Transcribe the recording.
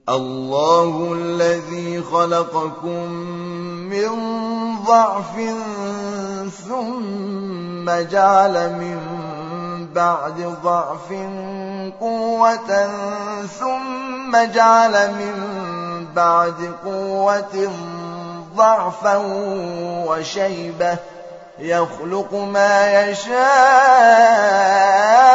الله الذي خلقكم من ضعف ثم جعل من بعد ضعف قوة ثم جعل من بعد قوة ضعفا وشيبة يخلق ما يشاء